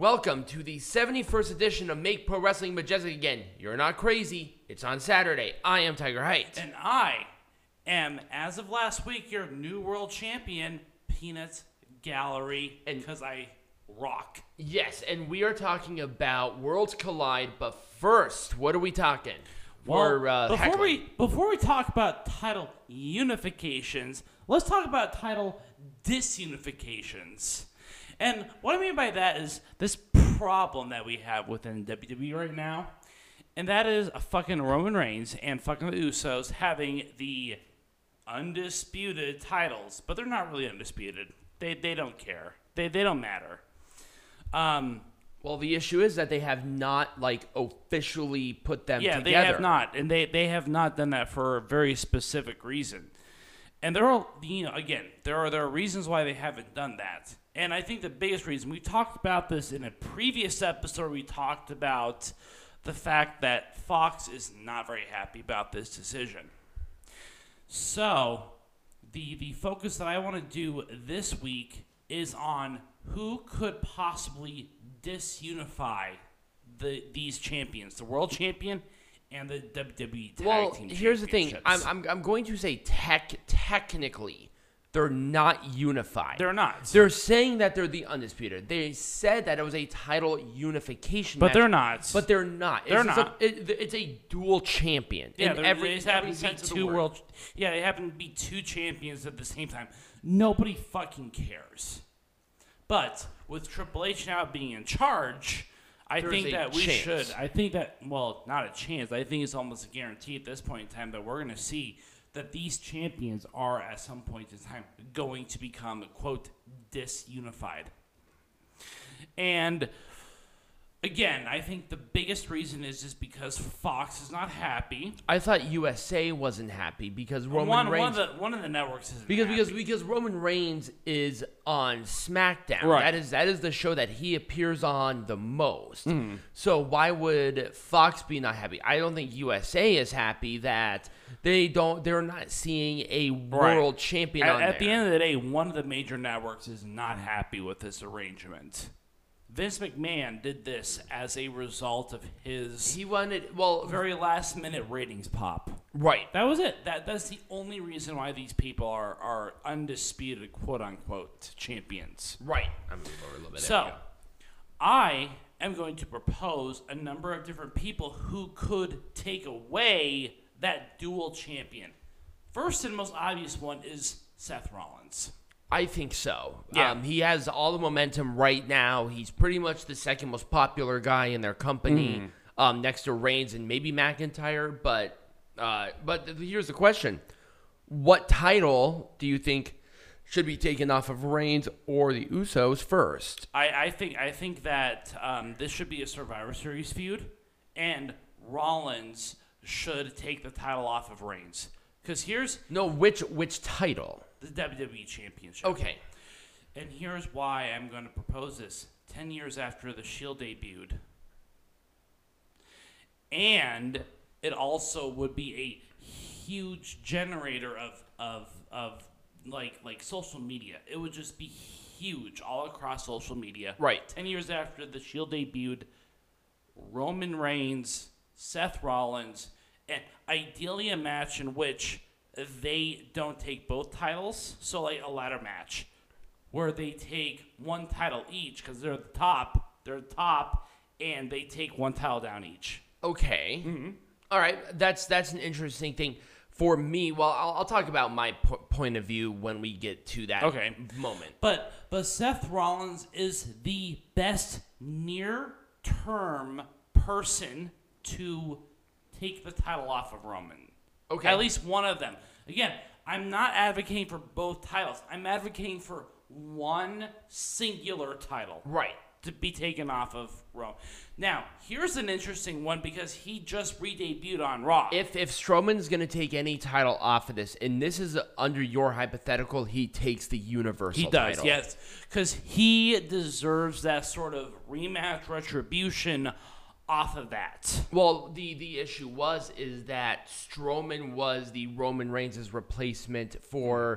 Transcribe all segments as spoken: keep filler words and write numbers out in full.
Welcome to the seventy-first edition of Make Pro Wrestling Majestic Again. You're not crazy. It's on Saturday. I am Tiger Height. And I am, as of last week, your new world champion, Peanut Gallery, and because I rock. Yes, and we are talking about Worlds Collide, but first, what are we talking? Well, For, uh, before heckling. we before we talk about title unifications, let's talk about title disunifications. And what I mean by that is this problem that we have within W W E right now, and that is a fucking Roman Reigns and fucking the Usos having the undisputed titles, but they're not really undisputed. They they don't care. They they don't matter. Um. Well, the issue is that they have not, like, officially put them Yeah, together. they have not, and they, they have not done that for a very specific reason. And there are, you know, again, there are there are reasons why they haven't done that. And I think the biggest reason, we talked about this in a previous episode, we talked about the fact that Fox is not very happy about this decision. So, the the focus that I want to do this week is on who could possibly disunify the these champions, the world champion and the W W E tag Well, team here's the thing. I'm, championships. I'm I'm going to say tech technically they're not unified. They're not. They're saying that they're the undisputed. They said that it was a title unification But match, they're not. But they're not. They're it's just not. A, it, it's a dual champion. yeah, in they're- every, they just every happen to be sense of the two word. world. Yeah, they happen to be two champions at the same time. Nobody fucking cares. But with Triple H now being in charge, I There's think a that we chance. should. I think that, well, not a chance. I think it's almost a guarantee at this point in time that we're going to see that these champions are at some point in time going to become, quote, disunified. And again, I think the biggest reason is just because Fox is not happy. I thought U S A wasn't happy because Roman one, Reigns. one, of the, one of the networks is because because because Roman Reigns is on SmackDown. Right. That is that is the show that he appears on the most. Mm-hmm. So why would Fox be not happy? I don't think U S A is happy that they don't. They're not seeing a world champion At, on at there. the end of the day, one of the major networks is not happy with this arrangement. Vince McMahon did this as a result of his he wanted well, very last minute ratings pop. right. That was it. That that's the only reason why these people are are undisputed quote unquote champions. Right. I'm gonna lower a little bit. There So, we go. I am going to propose a number of different people who could take away that dual champion. First and most obvious one is Seth Rollins. I think so. Yeah. Um, he has all the momentum right now. He's pretty much the second most popular guy in their company, um, next to Reigns and maybe McIntyre. But uh, but th- here's the question: what title do you think should be taken off of Reigns or the Usos first? I, I think I think that um, this should be a Survivor Series feud, and Rollins should take the title off of Reigns. Because here's No, which which title? the W W E Championship. Okay. And here's why I'm going to propose this. Ten years after the Shield debuted. And it also would be a huge generator of of of like like social media. It would just be huge all across social media. Right. Ten years after the Shield debuted, Roman Reigns, Seth Rollins, and ideally a match in which they don't take both titles. So like a ladder match where they take one title each because they're the top. They're the top, and they take one title down each. Okay. All right. That's that's an interesting thing for me. Well, I'll, I'll talk about my po- point of view when we get to that Okay. moment. But but Seth Rollins is the best near-term person to take the title off of Roman. Okay. At least one of them. Again, I'm not advocating for both titles. I'm advocating for one singular title. Right. To be taken off of Raw. Now, here's an interesting one because he just re-debuted on Raw. If if Strowman's going to take any title off of this, and this is under your hypothetical, he takes the Universal he does, title. yes. Because he deserves that sort of rematch retribution off of that. Well, the, the issue was is that Strowman was the Roman Reigns' replacement for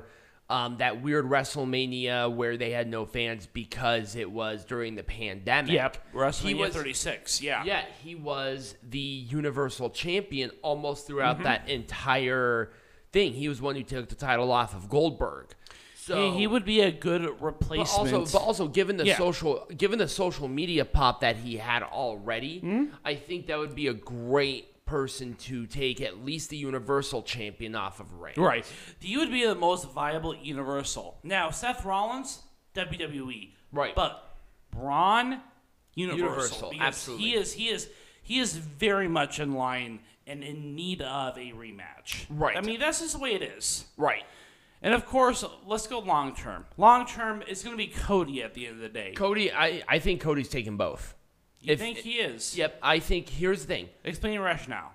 Um, that weird WrestleMania where they had no fans because it was during the pandemic. Yep, He WrestleMania was- thirty-six. Yeah. Yeah, he was the Universal Champion almost throughout Mm-hmm. that entire thing. He was one who took the title off of Goldberg. So He, he would be a good but replacement. also, but also, given the Yeah. social, given the social media pop that he had already, Hmm? I think that would be a great person to take at least the Universal Champion off of Reigns. Right. He would be the most viable Universal. Now, Seth Rollins, W W E. Right. But Braun, Universal. Universal, because absolutely. He is, he is, he is very much in line and in need of a rematch. Right. I mean, that's just the way it is. Right. And of course, let's go long term. Long term, it's going to be Cody at the end of the day. Cody, I, I think Cody's taking both. You if- think he is? Yep. I think here's the thing. Explain your rationale.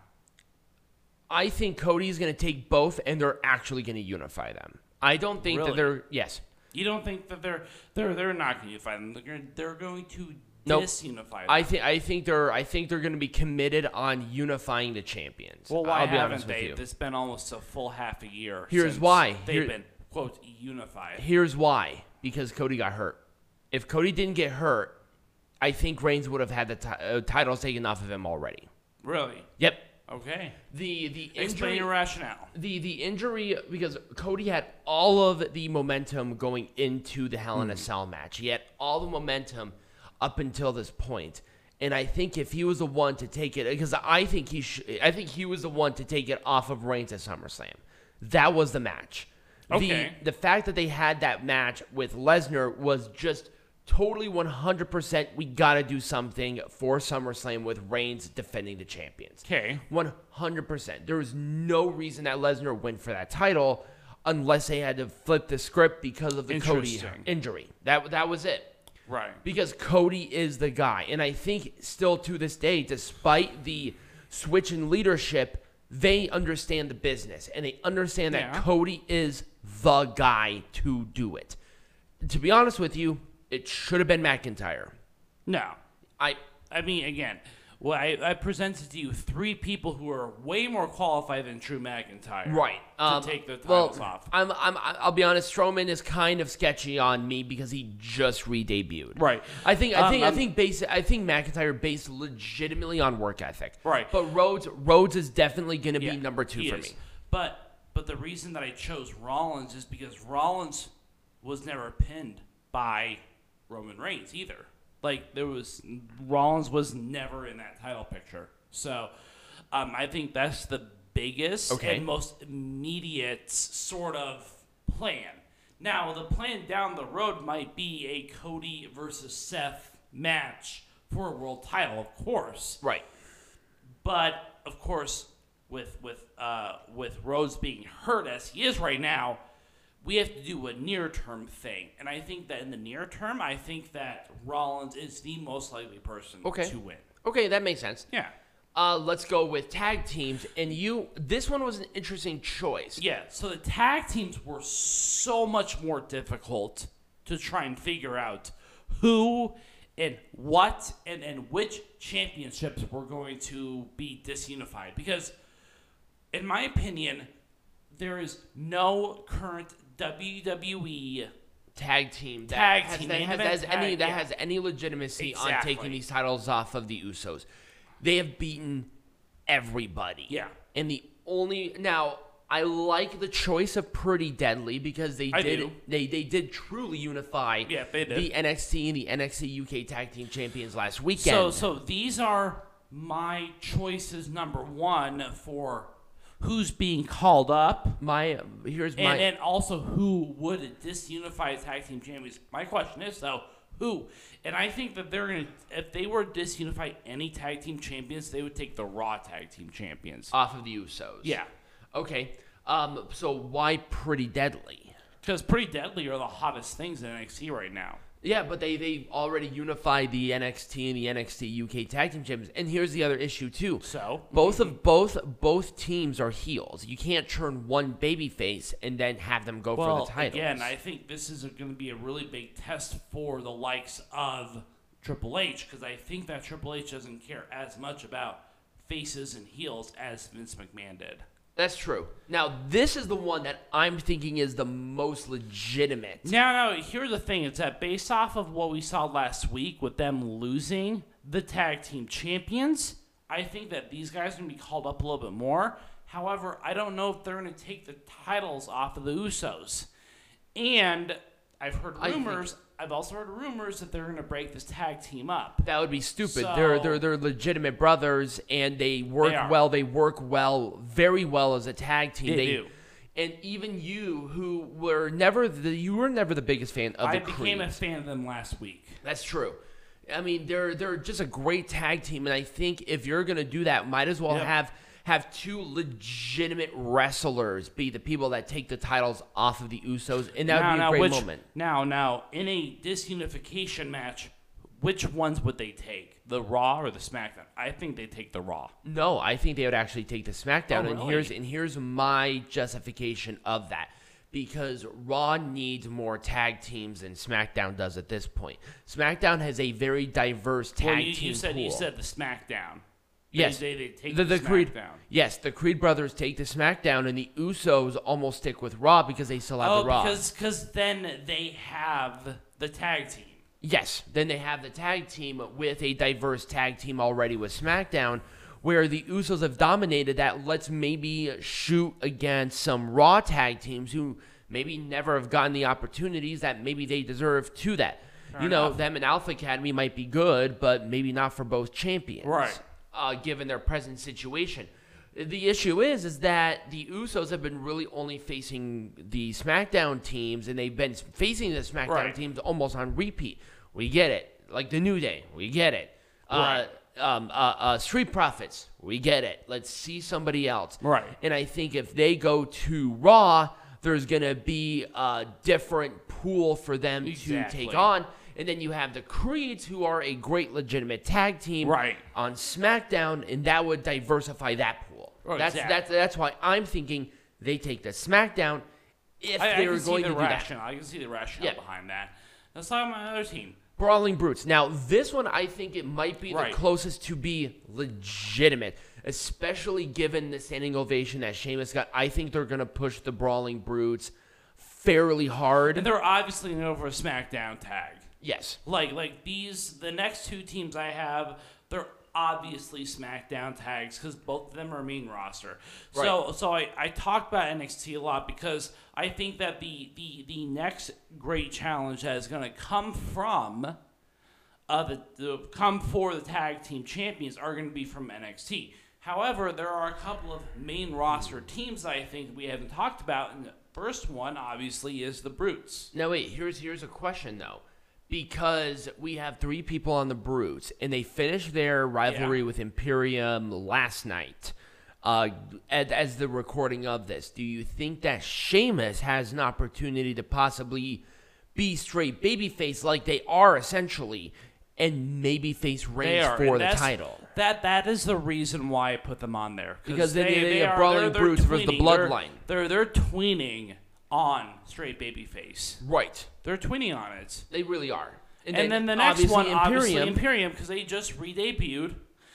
I think Cody's going to take both, and they're actually going to unify them. I don't think Really? that they're yes. You don't think that they're they're they're not going to unify them? They're going, they're going to Nope. disunify them. I think I think they're I think they're going to be committed on unifying the champions. Well, why I'll be haven't honest with they? you. It's been almost a full half a year. Here's since why. They've Here- been, quote, unified. Here's why. Because Cody got hurt. If Cody didn't get hurt, I think Reigns would have had the ti- uh, titles taken off of him already. Really? Yep. Okay. The the Explain injury your rationale. the the injury because Cody had all of the momentum going into the Hell Hmm. in a Cell match. He had all the momentum up until this point. And I think if he was the one to take it, because I think he sh- I think he was the one to take it off of Reigns at SummerSlam. That was the match. Okay. The, the fact that they had that match with Lesnar was just totally one hundred percent we got to do something for SummerSlam with Reigns defending the champions. Okay. one hundred percent. There was no reason that Lesnar went for that title unless they had to flip the script because of the Cody Interesting. injury. That that was it. Right. Because Cody is the guy. And I think still to this day, despite the switch in leadership, they understand the business and they understand that Yeah. Cody is the guy to do it. To be honest with you, it should have been McIntyre. No. I I mean, again, well, I, I presented to you three people who are way more qualified than Drew McIntyre. Right. To Um, take the well, titles off. I'm, I'm, I'll be honest. Strowman is kind of sketchy on me because he just re-debuted. Right. I think. I Um, think. I um, think. Base. I think McIntyre based legitimately on work ethic. Right. But Rhodes. Rhodes is definitely going to Yeah, be number two he for is. me. But but the reason that I chose Rollins is because Rollins was never pinned by Roman Reigns either. Like there was Rollins was never in that title picture. So um, I think that's the biggest Okay. and most immediate sort of plan. Now the plan down the road might be a Cody versus Seth match for a world title, of course. Right. But of course, with with uh, with Rhodes being hurt as he is right now, we have to do a near term thing. And I think that in the near term, I think that Rollins is the most likely person Okay. to win. Okay, that makes sense. Yeah. Uh, let's go with tag teams. And you. This one was an interesting choice. Yeah. So the tag teams were so much more difficult to try and figure out who and what and, and which championships were going to be disunified. Because, in my opinion, there is no current W W E Tag team. That Tag has, team, That, main has, event that has any. tag, That yeah. has any legitimacy on Exactly. taking these titles off of the Usos. They have beaten everybody. Yeah. And the only now I like the choice of Pretty Deadly because they I did do. they they did truly unify Yeah, they did. the N X T and the N X T U K Tag Team Champions last weekend. So, so these are my choices. Number one for who's being called up, my here's and, my and also who would disunify tag team champions. My question is though, who? And I think that they're gonna, if they were to disunify any tag team champions, they would take the Raw tag team champions. off of the Usos. Yeah, Okay. Um. So why Pretty Deadly? because Pretty Deadly are the hottest things in N X T right now. Yeah, but they they already unified the N X T and the N X T U K Tag Team Champions. And here's the other issue too. So Both of both both teams are heels. You can't turn one babyface and then have them go well, for the titles. again, I think this is going to be a really big test for the likes of Triple H, because I think that Triple H doesn't care as much about faces and heels as Vince McMahon did. That's true. Now, this is the one that I'm thinking is the most legitimate. Now, now, here's the thing. It's that based off of what we saw last week with them losing the tag team champions, I think that these guys are going to be called up a little bit more. However, I don't know if they're going to take the titles off of the Usos. And I've heard rumors. I've also heard rumors that they're going to break this tag team up. That would be stupid. So, they're they're they're legitimate brothers, and they work They well. They work well, very well as a tag team. They do. And even you, who were never the you were never the biggest fan of I the became Creed. a fan of them last week. That's true. I mean, they're they're just a great tag team, and I think if you're gonna do that, might as well Yep. have have two legitimate wrestlers be the people that take the titles off of the Usos, and that would be a now, great which, moment. Now, now, in a disunification match, which ones would they take? The Raw or the SmackDown? I think they take the Raw. No, I think they would actually take the SmackDown, Oh, and really? here's and here's my justification of that. Because Raw needs more tag teams than SmackDown does at this point. SmackDown has a very diverse tag well, you, team you said pool. you said the SmackDown. Yes, they, they, they take the, the, the Creed. SmackDown. Yes, the Creed brothers take the SmackDown, and the Usos almost stick with Raw because they still have Oh, the Raw. because because then they have the tag team. Yes, then they have the tag team with a diverse tag team already with SmackDown, where the Usos have dominated that. Let's maybe shoot against some Raw tag teams who maybe never have gotten the opportunities that maybe they deserve to that. Fair you know, enough. them and Alpha Academy might be good, but maybe not for both champions. Right. Uh, given their present situation. The issue is, is that the Usos have been really only facing the SmackDown teams, and they've been facing the SmackDown Right. teams almost on repeat. We get it. Like the New Day, we get it. Right. Uh, um, uh, uh, Street Profits, we get it. Let's see somebody else. Right. And I think if they go to Raw, there's going to be a different pool for them Exactly. to take on. And then you have the Creeds, who are a great legitimate tag team Right. on SmackDown, and that would diversify that pool. Oh, that's exactly. that's that's why I'm thinking they take the SmackDown if I, I they can were see going the to do that. rationale. I can see the rationale Yeah. behind that. Let's talk about my other team. Brawling Brutes. Now, this one, I think it might be Right. the closest to be legitimate, especially given the standing ovation that Sheamus got. I think they're going to push the Brawling Brutes fairly hard. And they're obviously going over a SmackDown tag. Yes. Like like these, the next two teams I have, they're obviously SmackDown tags because both of them are main roster. So so I, I talk about N X T a lot because I think that the the, the next great challenge that is going to come from uh the, the come for the tag team champions are going to be from N X T. However, there are a couple of main roster teams that I think we haven't talked about, and the first one obviously is the Brutes. Now, wait, here's here's a question, though. Because we have three people on the Brutes, and they finished their rivalry Yeah. with Imperium last night, uh, as, as the recording of this. Do you think that Sheamus has an opportunity to possibly be straight babyface like they are essentially, and maybe face They Reigns are, for and the that's- title? That that is the reason why I put them on there. Because then they- they have are- Brawling they're- they're Brutes versus the tweening. They're- Bloodline. They're they're tweening on straight babyface. Right. They're tweening on it. They really are. And, then, the next one, obviously Imperium, because they just re-debuted,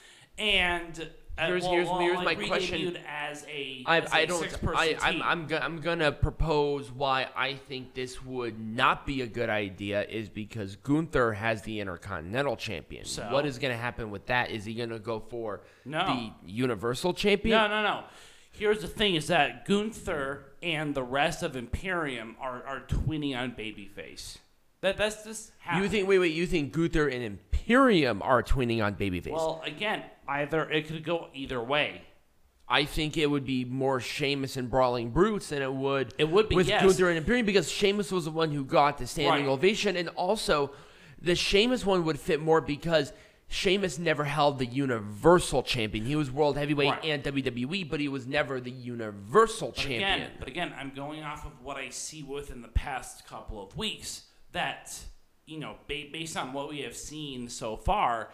and uh, Here's- well, here's- well, here's like, my question. re-debuted as a, I, as I a don't. six-person I, team. I'm. I'm. Go, I'm gonna propose why I think this would not be a good idea is because Gunther has the Intercontinental Champion. So? What is gonna happen with that? Is he gonna go for No. the Universal Champion? No, no, no. Here's the thing: is that Gunther and the rest of Imperium are, are tweening on babyface. That that's just how. You think? Wait, wait. You think Gunther and Imperium are twinning on babyface? Well, again, either it could go either way. I think it would be more Sheamus and Brawling Brutes than it would. It would be, with yes. Gunther and Imperium because Sheamus was the one who got the standing Right. ovation, and also the Sheamus one would fit more because Sheamus never held the Universal Champion. He was World Heavyweight Right. and W W E, but he was never the Universal But Champion. again, but again, I'm going off of what I see within the past couple of weeks. That you know, ba- based on what we have seen so far,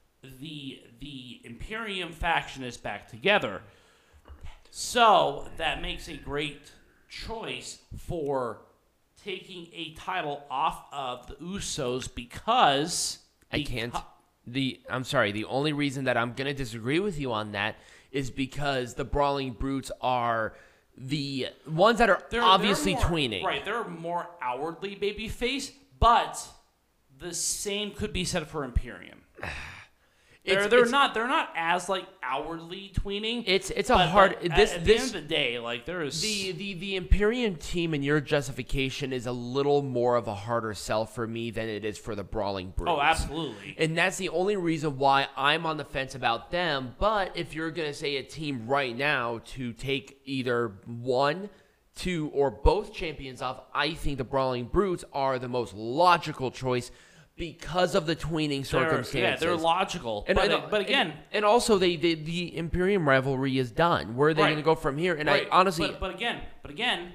the the Imperium faction is back together. So that makes a great choice for taking a title off of the Usos because I can't. beca- the I'm sorry, the only reason that I'm going to disagree with you on that is because the Brawling Brutes are the ones that are They're, obviously they're more, tweening. Right, they're more outwardly babyface, but the same could be said for Imperium. They're, It's- they're it's- not they're not as like outwardly tweening. It's it's a but, hard but this at, at this the end of the day, like there is the, the the Imperium team and your justification is a little more of a harder sell for me than it is for the Brawling Brutes. oh absolutely. And that's the only reason why I'm on the fence about them. But if you're going to say a team right now to take either one, two, or both champions off, I think the Brawling Brutes are the most logical choice because of the tweening They're- circumstances. Yeah, they're logical. And, but, and- but again, and, and also they, they the Imperium rivalry is done. Where are they Right. going to go from here? And right, I honestly, but, but again, but again,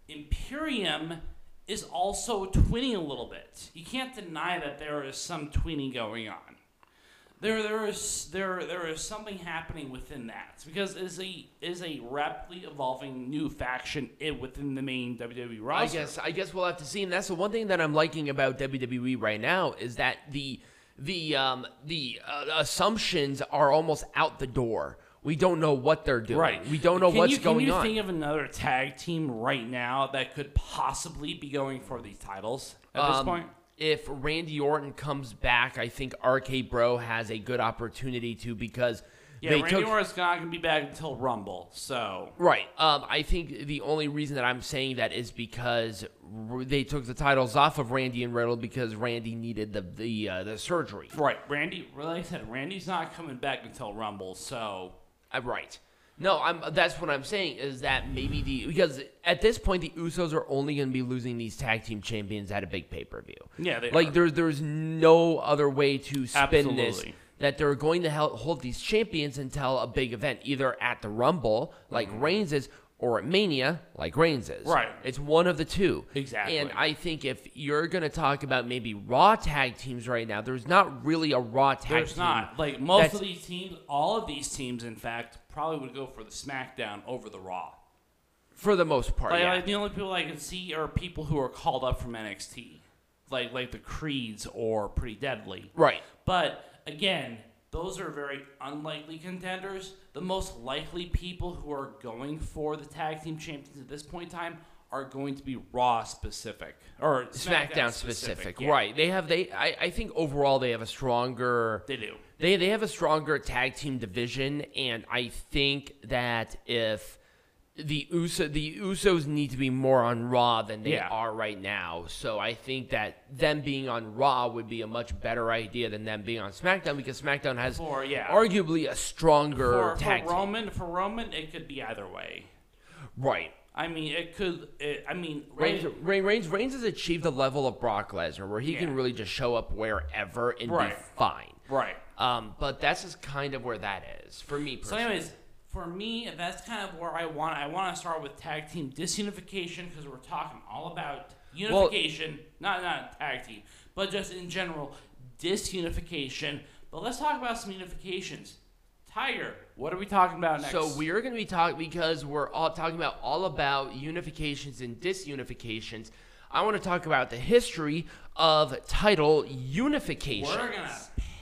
Imperium is also tweening a little bit. You can't deny that there is some tweening going on. There, there is there there is something happening within that because it is a is a rapidly evolving new faction in, within the main W W E I roster. guess I guess we'll have to see. And that's the one thing that I'm liking about W W E right now is that the the um, the uh, assumptions are almost out the door. We don't know what they're doing. Right. We don't know Can what's you, going Can you on. think of another tag team right now that could possibly be going for these titles at this Um, point? If Randy Orton comes back, I think R K Bro has a good opportunity to because Yeah, they Randy took Orton's not going to be back until Rumble, so right. Um, I think the only reason that I'm saying that is because r- they took the titles off of Randy and Riddle because Randy needed the the uh, the surgery. right. Randy, like I said, Randy's not coming back until Rumble, so Uh, right. No, I'm. That's what I'm saying is that maybe the because at this point the Usos are only going to be losing these tag team champions at a big pay per view. yeah, they Like are. there's there's no other way to spin this Absolutely. that they're going to hel- hold these champions until a big event, either at the Rumble like Reigns is, or at Mania like Reigns is. Right. It's one of the two. Exactly. And I think if you're going to talk about maybe Raw tag teams right now, there's not really a Raw tag There's team. not. Like, most that's- of these teams, all of these teams, in fact, probably would go for the SmackDown over the Raw. For the most part, Like, yeah. like, the only people I can see are people who are called up from N X T. Like, like the Creeds or Pretty Deadly. Right. But, again, those are very unlikely contenders. The most likely people who are going for the tag team champions at this point in time are going to be Raw specific or SmackDown, SmackDown specific, yeah. right? They have they. I, I think overall they have a stronger. They do. They they have a stronger tag team division, and I think that if the Uso the Usos need to be more on Raw than they Yeah. are right now, so I think that them being on Raw would be a much better idea than them being on SmackDown because SmackDown has For, yeah. arguably a stronger For, tag for team. Roman, for Roman, it could be either way. Right. I mean, it could. It, I mean, Reigns, Reigns- Reigns, Reigns, Reigns has achieved the level of Brock Lesnar where he Yeah. can really just show up wherever and Right. be fine. right. Um, but that's just kind of where that is for me So, personally. anyways, for me, that's kind of where I want. I want to start with tag team disunification because we're talking all about unification, not not tag team, but just in general disunification. But let's talk about some unifications. Tiger, what are we talking about next? So we're going to be talking because we're all talking about all about unifications and disunifications. I want to talk about the history of title unifications. we're gonna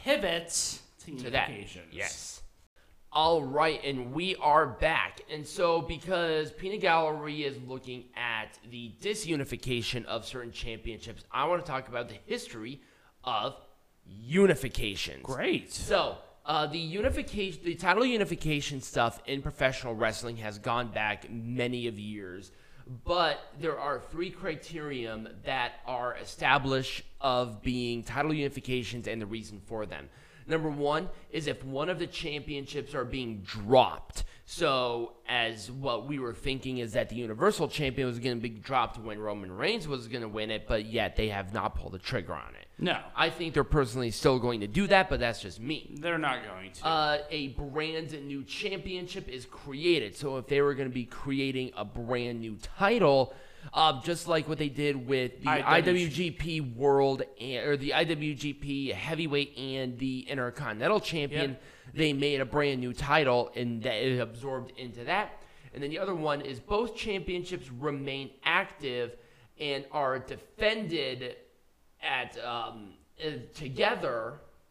pivot to to that. unifications. Yes. All right, and we are back. And so, because Peanut Gallery is looking at the disunification of certain championships, I want to talk about the history of unifications. Great. So, uh, the unification, the title unification stuff in professional wrestling has gone back many of years, but there are three criterion that are established of being title unifications and the reason for them. Number one is if one of the championships are being dropped. So, as what we were thinking is that the Universal Champion was going to be dropped when Roman Reigns was going to win it, but yet they have not pulled the trigger on it. No, I think they're personally still going to do that, but that's just me. they're not going to. Uh, a brand new championship is created. So if they were going to be creating a brand new title, uh, just like what they did with the I W G I W G P World and, or the I W G P Heavyweight and the Intercontinental Champion, Yep. they made a brand new title and that it absorbed into that. And then the other one is both championships remain active and are defended at um, uh, together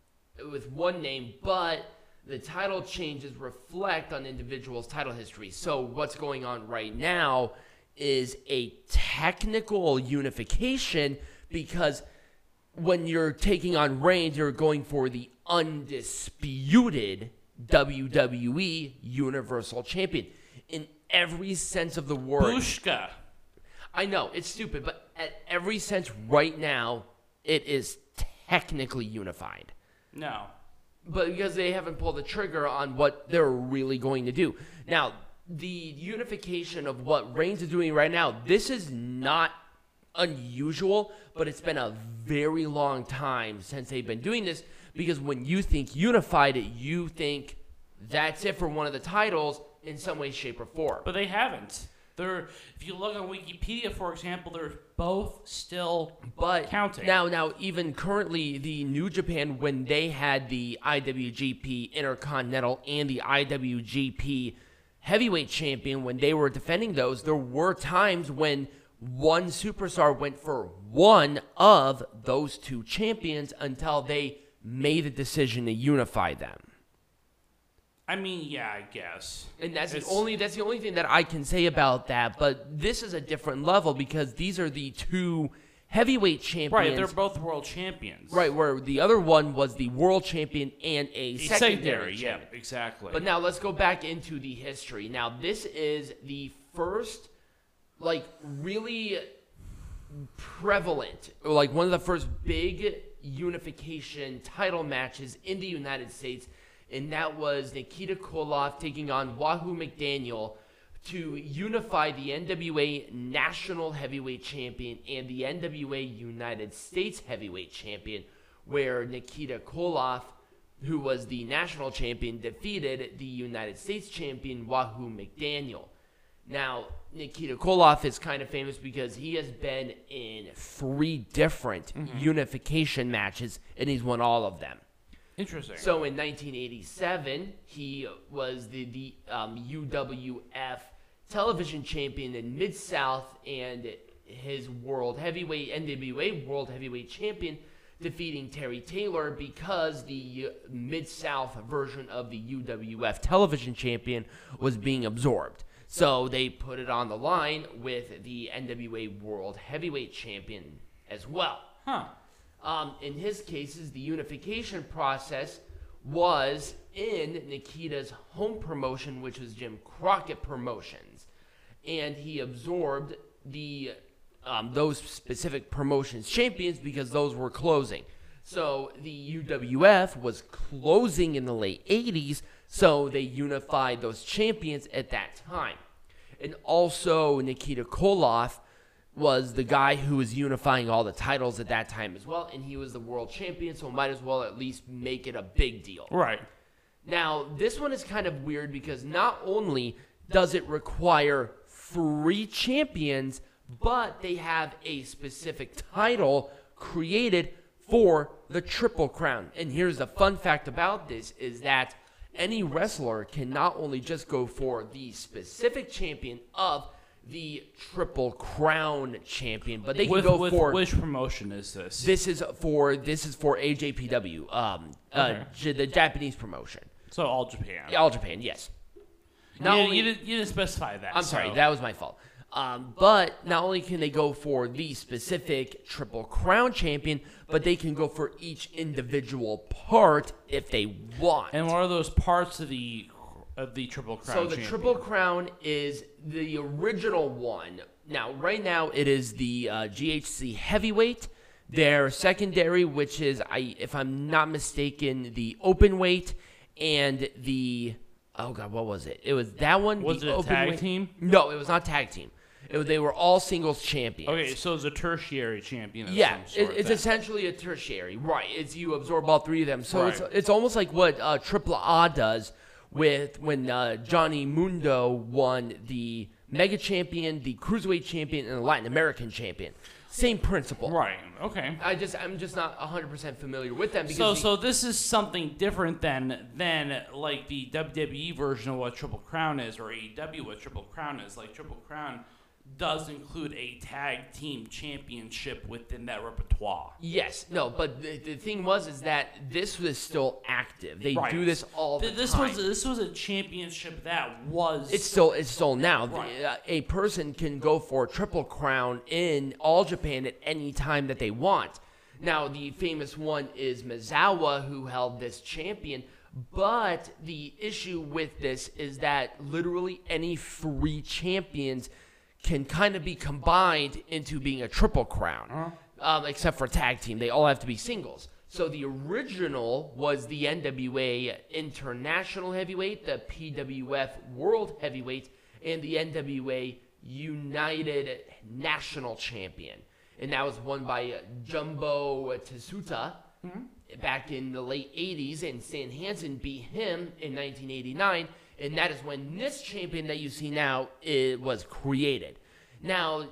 with one name, but the title changes reflect on individuals' title history. So what's going on right now is a technical unification, because when you're taking on Reigns, you're going for the undisputed W W E Universal Champion in every sense of the word. Bushka. I know, it's stupid, but at every sense right now, it is technically unified. No. But because they haven't pulled the trigger on what they're really going to do. Now, the unification of what Reigns is doing right now, this is not unusual, but it's been a very long time since they've been doing this, because when you think unified, you think that's it for one of the titles in some way, shape, or form. But they haven't. They're, if you look on Wikipedia, for example, they're both still but counting. Now, now, even currently, the New Japan, when they had the I W G P Intercontinental and the I W G P Heavyweight Champion, when they were defending those, there were times when one superstar went for one of those two champions until they made the decision to unify them. I mean, yeah, I guess. And that's It's- the only that's the only thing that I can say about that. But this is a different level, because these are the two heavyweight champions. Right, they're both world champions. Right, where the other one was the world champion and a The secondary, secondary, yeah, champion. exactly. But now let's go back into the history. Now this is the first, like, really prevalent, or like one of the first big unification title matches in the United States, and that was Nikita Koloff taking on Wahoo McDaniel to unify the N W A National Heavyweight Champion and the N W A United States Heavyweight Champion, where Nikita Koloff, who was the national champion, defeated the United States champion Wahoo McDaniel. Now, Nikita Koloff is kind of famous because he has been in three different mm-hmm. unification matches, and he's won all of them. Interesting. So in nineteen eighty-seven, he was the, the um, U W F television champion in Mid-South, and his world heavyweight, N W A world heavyweight champion, defeating Terry Taylor, because the Mid-South version of the U W F television champion was being absorbed. So they put it on the line with the N W A world heavyweight champion as well. Huh. Um, in his cases, the unification process was in Nikita's home promotion, which was Jim Crockett Promotions, and he absorbed the um, those specific promotions champions because those were closing. So the U W F was closing in the late eighties, so they unified those champions at that time. And also Nikita Koloff was the guy who was unifying all the titles at that time as well, and he was the world champion, so might as well at least make it a big deal. Right. Now, this one is kind of weird because not only does it require three champions, but they have a specific title created for the Triple Crown. And here's the fun fact about this is that any wrestler can not only just go for the specific champion of the Triple Crown champion, but they can with, go with for which promotion is this? This is for this is for A J P W, um, Okay. uh, J- the Japanese promotion. So all Japan. All Japan, yes. Not you, only, you, didn't, you didn't specify that. I'm so. sorry, that was my fault. Um, but not only can they go for the specific Triple Crown champion, but they can go for each individual part if they want. And what are those parts of the of the Triple Crown? So the champion? Triple Crown is the original one. Now, right now, it is the uh, G H C Heavyweight, their secondary, which is, I, if I'm not mistaken, the Open Weight, and the, oh God, what was it? It was that one. Was the it a open tag weight. team? No, it was not tag team. It was, they were all singles champions. Okay, so it's a tertiary champion of Yeah, some sort. it, it's then. essentially a tertiary, right? It's you absorb all three of them, so Right. it's it's almost like what uh, Triple A does with when uh, Johnny Mundo won the Mega Champion, the Cruiserweight Champion, and the Latin American Champion. Same principle, Right. Okay. I just I'm just not one hundred percent familiar with them because So, the- so this is something different than than like the W W E version of what Triple Crown is, or A E W what Triple Crown is. Like Triple Crown does include a tag team championship within that repertoire. Yes, no, but the, the thing was is that this was still active. They Right. do this all the Th- this time. was this was a championship that was. It's still it's still now. Right. Uh, A person can go for a triple crown in All Japan at any time that they want. Now the famous one is Misawa, who held this champion. But the issue with this is that literally any three champions can kind of be combined into being a triple crown, Uh-huh. um, except for tag team. They all have to be singles. So the original was the N W A International Heavyweight, the P W F World Heavyweight, and the N W A United National Champion. And that was won by uh, Jumbo Tsuta back in the late eighties, and Stan Hansen beat him in nineteen eighty-nine, and that is when this champion that you see now it was created. Now,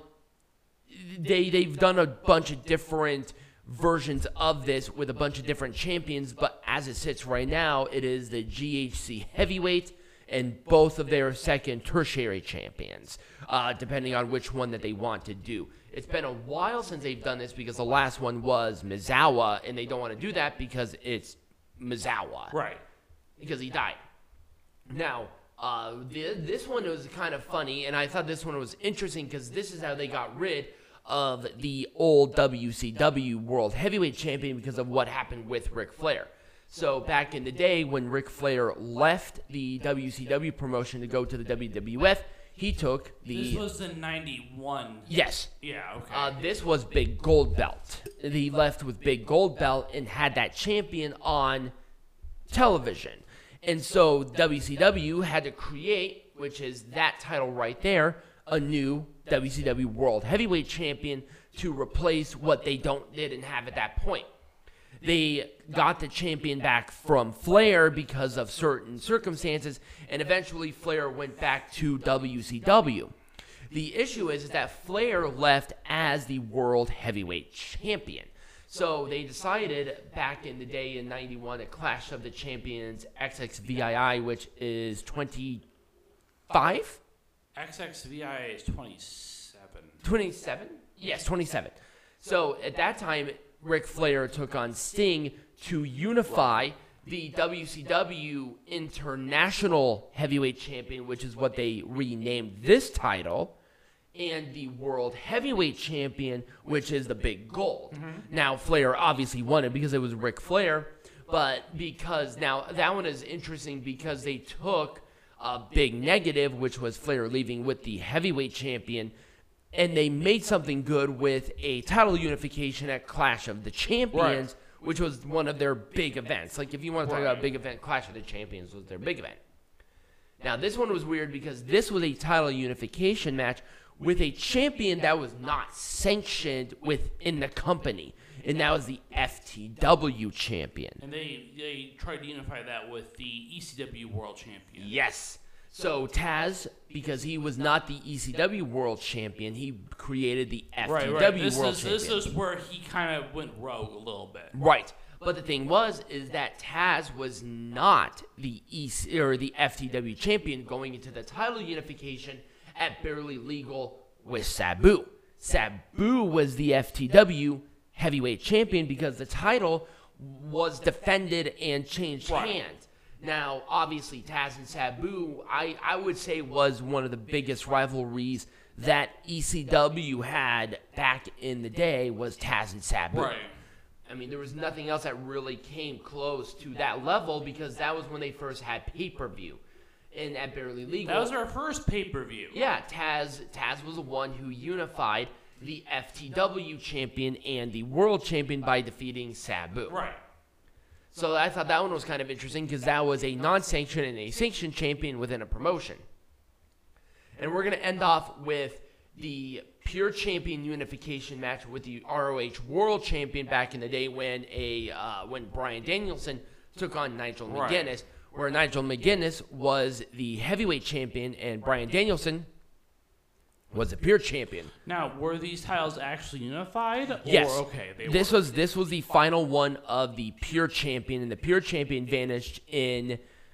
they, they've done a bunch of different versions of this with a bunch of different champions, but as it sits right now, it is the G H C Heavyweight and both of their second tertiary champions, uh, depending on which one that they want to do. It's been a while since they've done this because the last one was Misawa, and they don't want to do that because it's Misawa. right. Because he died. Now, uh, the, this one was kind of funny, and I thought this one was interesting because this is how they got rid of the old W C W World Heavyweight Champion because of what happened with Ric Flair. So back in the day when Ric Flair left the W C W promotion to go to the W W F, he took the... This was in ninety-one. Yes. Yeah. Okay. Uh, this was Big Gold Belt. He left with Big Gold Belt and had that champion on television. And so W C W had to create, which is that title right there, a new W C W World Heavyweight Champion to replace what they don't didn't have at that point. They got the champion back from Flair because of certain circumstances, and eventually Flair went back to W C W. The issue is, is that Flair left as the World Heavyweight Champion. So they decided back in the day in ninety-one at Clash of the Champions X X V I I, which is twenty-five? X X V I is twenty-seven. twenty-seven? Yes, twenty-seven. So at that time, Ric Flair took on Sting to unify the W C W International Heavyweight Champion, which is what they renamed this title, and the World Heavyweight Champion, which is the Big Gold. Mm-hmm. Now, Flair obviously won it because it was Ric Flair, but because now that one is interesting because they took a big negative, which was Flair leaving with the Heavyweight Champion, and they made something good with a title unification at Clash of the Champions, right, which was one of their big events. Like, if you want to talk right. about a big event, Clash of the Champions was their big event. Now, this one was weird because this was a title unification match with a champion that was not sanctioned within the company, and that was the F T W champion. And they, they tried to unify that with the E C W World Champion. Yes. So Taz, because he was not the E C W World Champion, he created the F T W right, right. This World is, Champion. This is where he kind of went rogue a little bit. Right. But the thing was, is that Taz was not the E C or the F T W champion going into the title unification at Barely Legal with Sabu. Sabu was the F T W heavyweight champion because the title was defended and changed Right. hands. Now, obviously, Taz and Sabu, I, I would say, was one of the biggest rivalries that E C W had back in the day was Taz and Sabu. Right. I mean, there was nothing else that really came close to that level because that was when they first had pay-per-view and at Barely Legal. That was our first pay-per-view. Yeah, Taz Taz was the one who unified the F T W champion and the world champion by defeating Sabu. Right. So I thought that one was kind of interesting because that was a non-sanctioned and a sanctioned champion within a promotion. And we're going to end off with the pure champion unification match with the R O H World Champion back in the day when a uh, when Bryan Danielson took on Nigel Right. McGuinness, where Nigel McGuinness was the heavyweight champion and Bryan Danielson was the pure champion. Now, were these titles actually unified? Or, Yes. Okay. They this were. was this was the final one of the pure champion, and the pure champion vanished in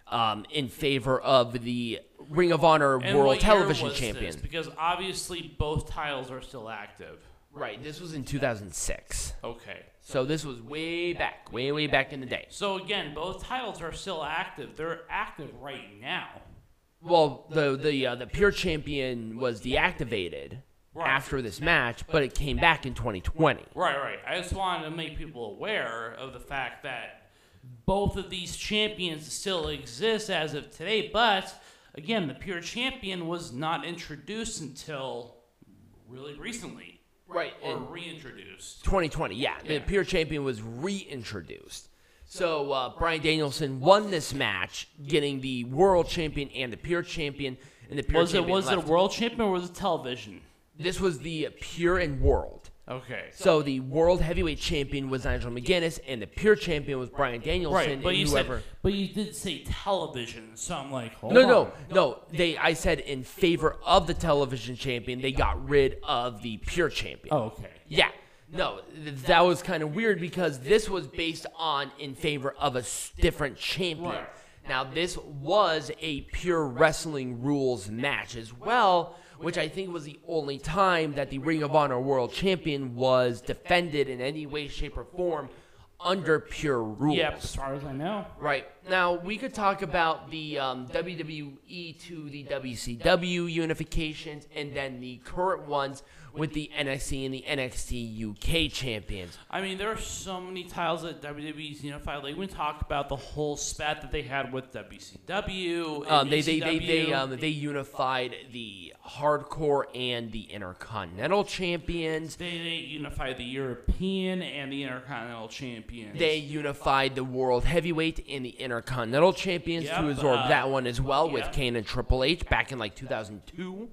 um, in favor of the Ring of Honor And World what year Television was Champion. this? Because obviously both titles are still active. Right, this was in two thousand six. Okay. So this was way back, way, way back in the day. So again, both titles are still active. They're active right now. Well, the the uh, the Pure Champion was deactivated Right. after this match, but it came back in twenty twenty. Right, right. I just wanted to make people aware of the fact that both of these champions still exist as of today, but again, the Pure Champion was not introduced until really recently. Right, Or in reintroduced. twenty twenty, yeah, Yeah. the Pure Champion was reintroduced. So uh, Bryan Danielson won this match, getting the World Champion and the Pure Champion. And the Pure Was it Champion was it a left. world champion or was it television? This was the Pure and World. Okay. So the World Heavyweight Champion was Nigel McGuinness, and the Pure Champion was Bryan Danielson. Right, but and you whoever. said, but you did say television, so I'm like, hold No, on. no, no. They, I said in favor of the television champion, they got rid of the Pure Champion. Oh, okay. Yeah. No, th- that was kind of weird because this was based on in favor of a s- different champion. Right. Now, this was a pure wrestling rules match as well, which I think was the only time that the Ring of Honor World Champion was defended in any way, shape, or form under pure rules. Yep, as far as I know. Right. Now, we could talk about the um, W W E to the W C W unifications and then the current ones with the N X T and the N X T U K champions. I mean, there are so many titles that W W E's unified. Like, we talked about the whole spat that they had with W C W. And Um, they, they, they, E C W. they, um, they unified the hardcore and the intercontinental champions. They, they unified the European and the Intercontinental Champions. They unified the World Heavyweight and the Intercontinental Champions Yep, to absorb uh, that one as well with yep. Kane and Triple H back in like two thousand two.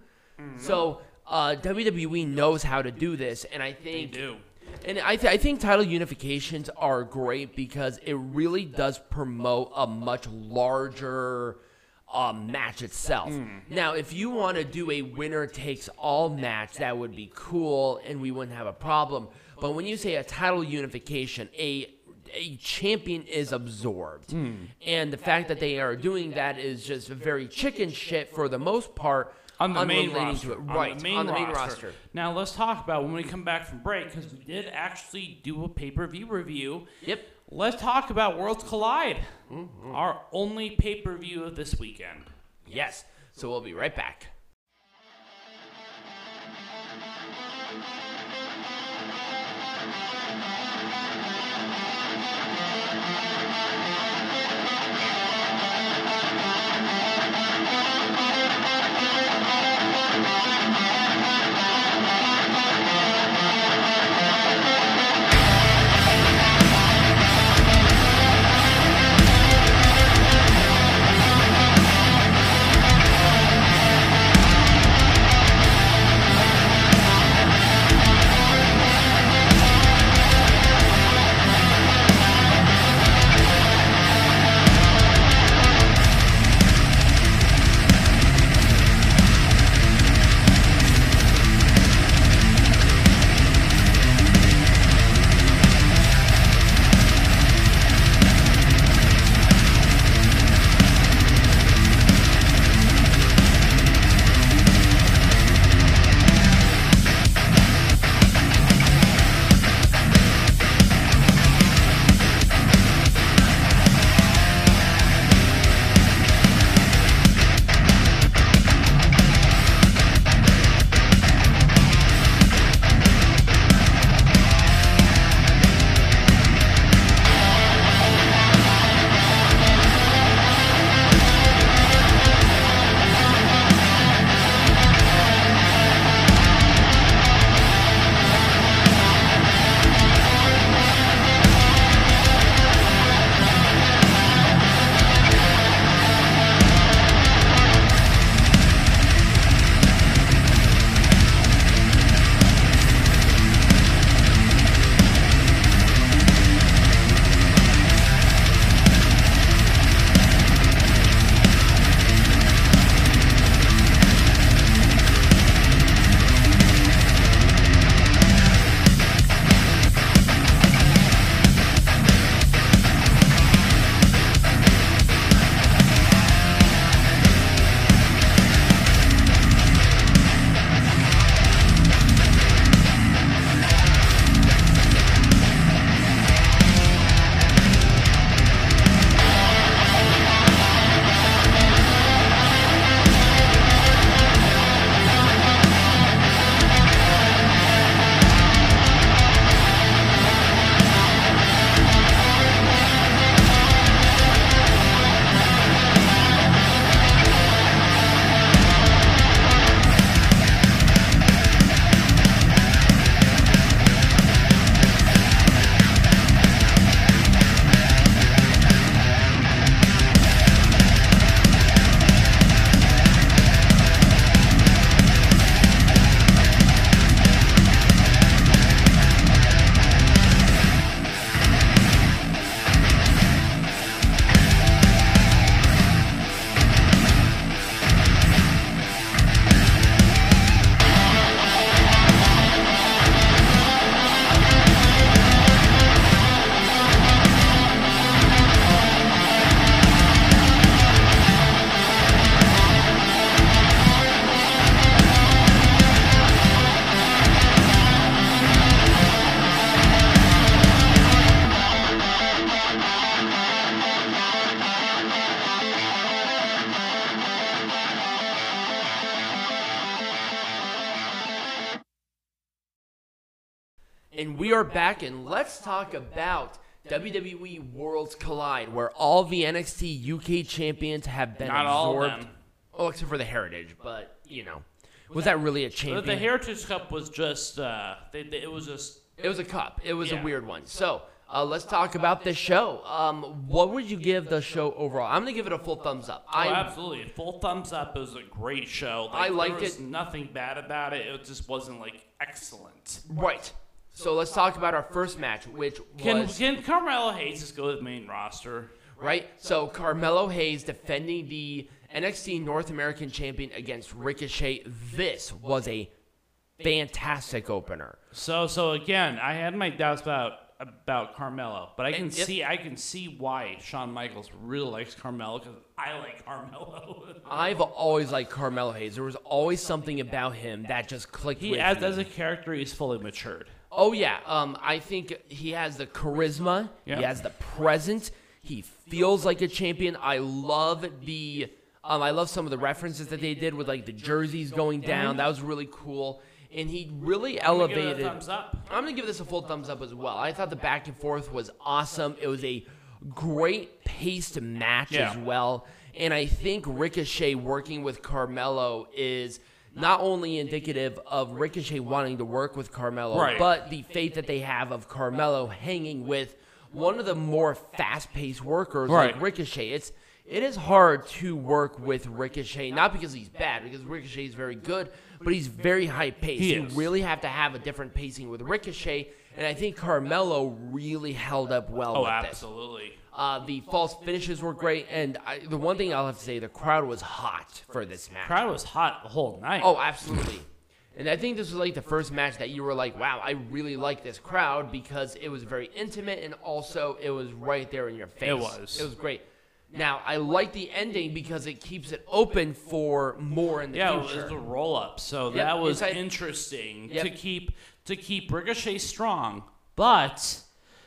So uh, W W E knows how to do this, and I They think do. and I, th- I think title unifications are great because it really does promote a much larger um, match itself. Now, if you want to do a winner takes all match, that would be cool, and we wouldn't have a problem. But when you say a title unification, a a champion is absorbed, and the fact that they are doing that is just very chicken shit for the most part. On the main unrelating roster. to it. On Right, the main, on the main roster. roster. Now, let's talk about when we come back from break, because we did actually do a pay-per-view review. Yep. Let's talk about Worlds Collide, our only pay-per-view of this weekend. Yes. So we'll be right back. And we are back, and let's talk about W W E Worlds Collide, where all the N X T U K champions have been Not absorbed. all of them. Oh, except for the Heritage, but, you know. Was that really a champion? The Heritage Cup was just, uh, they, they, it was just... It was a cup. It was Yeah. a weird one. So, uh, let's talk about this show. Um, what would you give the show overall? I'm going to give it a full thumbs up. Oh, I, absolutely. Full thumbs up. It was a great show. Like, I liked there was it. nothing bad about it. It just wasn't, like, excellent. Right. So, let's talk about our first match, which Can, was... can Carmelo Hayes just go to the main roster? Right? So, Carmelo Hayes defending the N X T North American champion against Ricochet. This was a fantastic opener. So, so again, I had my doubts about about Carmelo, but I can And it- see I can see why Shawn Michaels really likes Carmelo because I like Carmelo. I've always liked Carmelo Hayes. There was always something about him that just clicked he with as me. as a character, he's fully matured. Oh, yeah. Um, I think he has the charisma. Yeah. He has the presence. He feels like a champion. I love the... Um, I love some of the references that they did with, like, the jerseys going down. That was really cool. And he really Give it elevated... a thumbs up. I'm going to give this a full thumbs up as well. I thought the back and forth was awesome. It was a great paced match Yeah. as well. And I think Ricochet working with Carmelo is not only indicative of Ricochet wanting to work with Carmelo, Right. but the faith that they have of Carmelo hanging with one of the more fast-paced workers Right. like Ricochet. It's It is hard to work with Ricochet, not because he's bad, because Ricochet is very good, but he's very high-paced. He you is. really have to have a different pacing with Ricochet, and I think Carmelo really held up well Oh, with this. absolutely. Uh, the false finishes were great, and I, the one thing I'll have to say, the crowd was hot for this match. Crowd was hot the whole night. Oh, absolutely. And I think this was like the first match that you were like, wow, I really like this crowd because it was very intimate and also it was right there in your face. It was. It was great. Now, I like the ending because it keeps it open for more in the yeah, it future. was the roll up. So Yep, that was inside- interesting Yep. to keep to keep Ricochet strong, but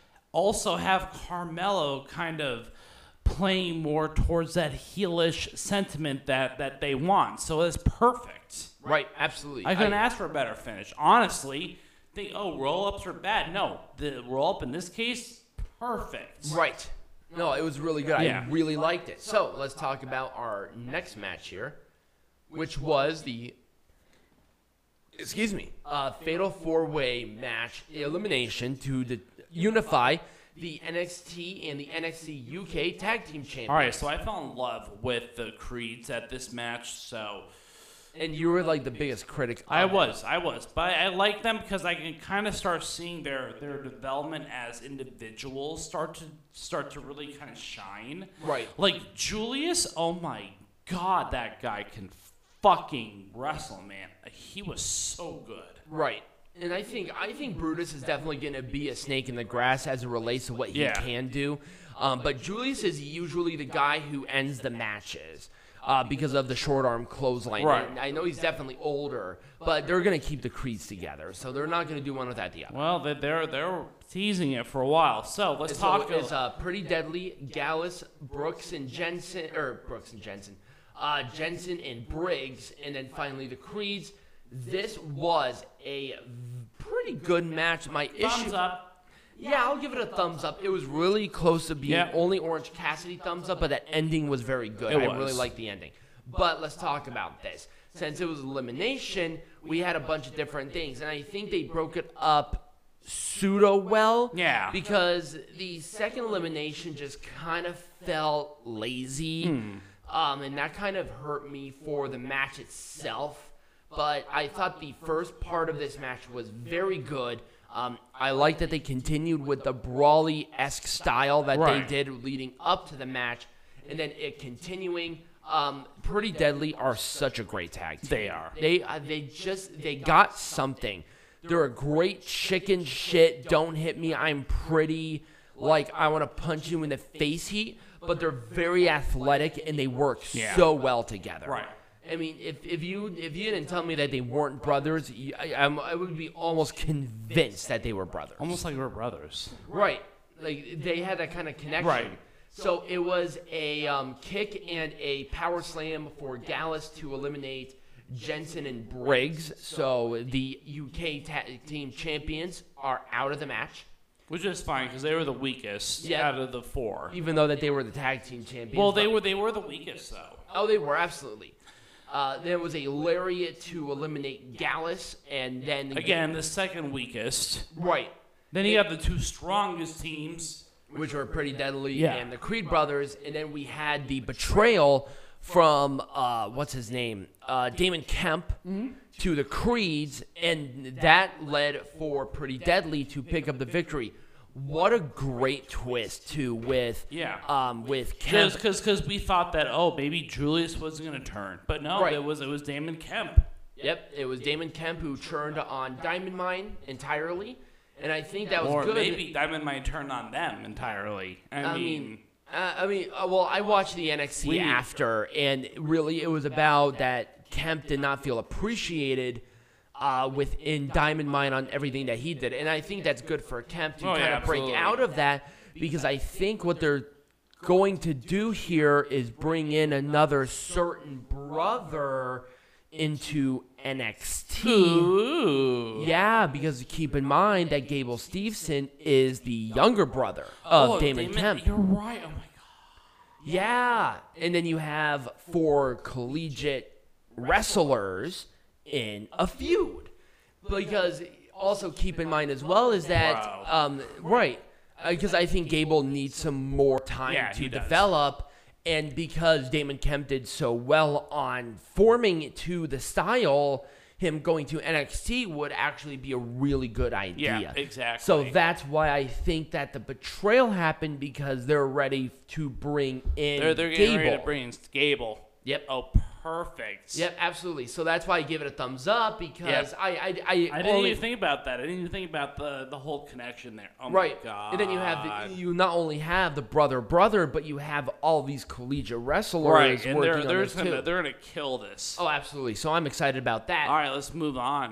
also have Carmelo kind of playing more towards that heelish sentiment that that they want. So it's perfect. Right, absolutely. I couldn't ask for a better finish. Honestly, think oh roll ups are bad. No, the roll up in this case, perfect. Right. No, it was really good. Yeah. I really liked it. So let's talk about our next match here, which was the, excuse me, uh, Fatal Four-Way match elimination to the, unify the N X T and the N X T U K Tag Team Champions. All right, so I fell in love with the Creeds at this match. So And you were like the biggest critic. I of it. was, I was, but I like them because I can kind of start seeing their their development as individuals start to start to really kind of shine. Right. Like Julius, oh my god, that guy can fucking wrestle, man. He was so good. Right. And I think I think Brutus is definitely going to be a snake in the grass as it relates to what he Yeah. can do. Um, but Julius is usually the guy who ends the matches uh, because of the short arm clothesline. Right. And I know he's definitely older, but they're going to keep the Creeds together, so they're not going to do one without the other. Well, they- they're they're teasing it for a while. So let's So talk. it's uh, Pretty Deadly, Gallus, Brooks and Jensen, or Brooks and Jensen, uh, Jensen and Briggs, and then finally the Creeds. This was a pretty good match. My thumbs issue, up. yeah, I'll give it a thumbs up. It was really close to being Yeah. only Orange Cassidy thumbs up, but that ending was very good. It I was. really liked the ending. But let's talk about this. Since it was elimination, we had a bunch of different things, and I think they broke it up pseudo well. Yeah. Because the second elimination just kind of felt lazy, Hmm. um, and that kind of hurt me for the match itself. But I thought the first part of this match was very good. Um, I like that they continued with the Brawly-esque style that Right. they did leading up to the match, and then it continuing. Um, Pretty Deadly are such a great tag team. They are. They uh, they just they got something. They're a great chicken shit. Don't hit me. I'm pretty. Like I want to punch you in the face heat. But they're very athletic and they work Yeah. so well together. Right. I mean, if, if you if you didn't tell me that they weren't brothers, you- I, I'm, I would be almost convinced that they were brothers. Almost like we're brothers. Right. Like they had that kind of connection. Right. So it was a um, kick and a power slam for Gallus to eliminate Jensen and Briggs. So the U K tag team champions are out of the match. Which is fine because they were the weakest Yeah. out of the four. Even though that they were the tag team champions. Well, they but- were they were the weakest though. Oh, they were, absolutely. Uh, there was a lariat to eliminate Gallus, and then... Again, the second weakest. Right. Then you have the two strongest teams. Which were pretty deadly, Yeah. and the Creed brothers, and then we had the betrayal from, uh, what's his name, uh, Damon Kemp to the Creeds, and that led for Pretty Deadly to pick up the victory. What a great twist, too, with Yeah. um, with Kemp. Because because we thought that oh maybe Julius wasn't gonna turn, but no, Right. it was it was Damon Kemp. Yep, it was Damon Kemp who turned on Diamond Mine entirely, and I think that was Or good. maybe Diamond might turn on them entirely. I, I mean, mean, uh, I mean, uh, well, I watched the N X T We- after, and really, it was about that Kemp did not feel appreciated uh, within Diamond Mine on everything that he did, and I think that's good for Kemp to Oh, kind yeah, of break absolutely. out of that, because I think what they're going to do here is bring in another certain brother into N X T. ooh. Yeah, because keep in mind that Gable Steveson is the younger brother of Oh, Damon Kemp. You're right. Oh my god. Yeah, and then you have four collegiate wrestlers in a feud. Because also keep in mind as well is that Wow. um, right, because I think Gable needs some more time Yeah, to he does. develop, and because Damon Kemp did so well on forming it to the style, him going to N X T would actually be a really good idea. Yeah, exactly. So that's why I think that the betrayal happened, because they're ready to bring in They're they're getting Gable. ready to bring in Gable. Yep. Oh, perfect. Yep, absolutely. So that's why I give it a thumbs up, because Yep. I I I, I didn't only, even think about that. I didn't even think about the the whole connection there. Oh right. my god. And then you have the, you not only have the brother brother, but you have all these collegiate wrestlers right, and working they're on they're this gonna too. they're gonna kill this. Oh, absolutely. So I'm excited about that. All right, let's move on.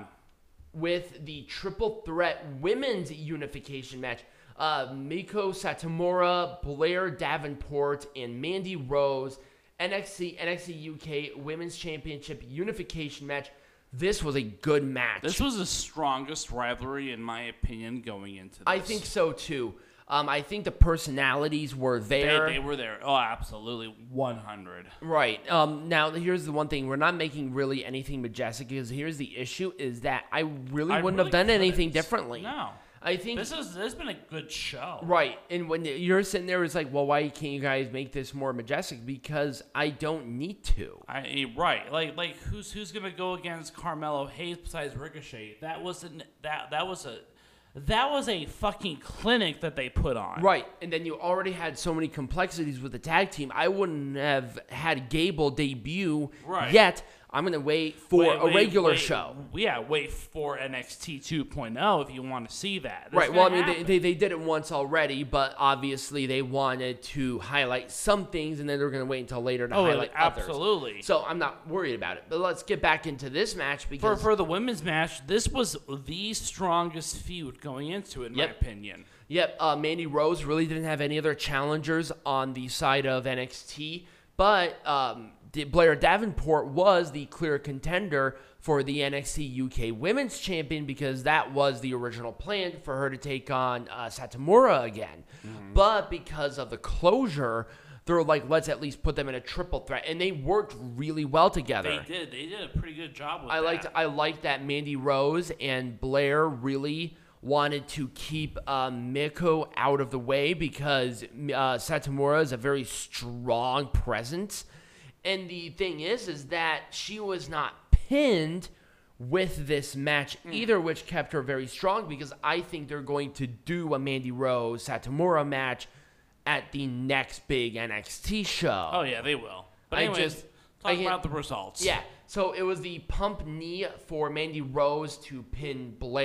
With the triple threat women's unification match. Uh, Miko Satomura, Blair Davenport, and Mandy Rose, N X T N X T U K Women's Championship unification match. This was a good match. This was the strongest rivalry, in my opinion, going into this. I think so too. Um, I think the personalities were they, there. they were there. Oh, absolutely, one hundred. Right. Um, now, here's the one thing. We're not making really anything majestic, because here's the issue, is that I really I wouldn't really have done anything couldn't. differently. No, I think... this is this has been a good show. Right. And when you're sitting there, it's like, well, why can't you guys make this more majestic? Because I don't need to. I right, like like who's who's gonna go against Carmelo Hayes besides Ricochet? That was an, that that was a that was a fucking clinic that they put on. Right. And then you already had so many complexities with the tag team. I wouldn't have had Gable debut Right. yet. I'm going to wait for Wait, a wait, regular wait. show. Yeah, wait for N X T two point oh if you want to see that. That's Right. Well, I gonna mean, they, happen. they, they did it once already, but obviously they wanted to highlight some things, and then they're going to wait until later to oh, highlight others. absolutely. So I'm not worried about it. But let's get back into this match, For because for the women's match, this was the strongest feud going into it, in Yep. my opinion. Yep, uh, Mandy Rose really didn't have any other challengers on the side of N X T, but um, D- Blair Davenport was the clear contender for the N X T U K Women's Champion, because that was the original plan for her to take on uh, Satomura again. But because of the closure, they're like, let's at least put them in a triple threat, and they worked really well together. They did. They did a pretty good job with I that. liked I liked that Mandy Rose and Blair really wanted to keep uh, Miko out of the way, because uh, Satomura is a very strong presence, and the thing is, is that she was not pinned with this match either, which kept her very strong, because I think they're going to do a Mandy Rose Satomura match at the next big N X T show. Oh yeah, they will. But I anyways, just- talk I can't- about the results. Yeah, so it was the pump knee for Mandy Rose to pin Blair.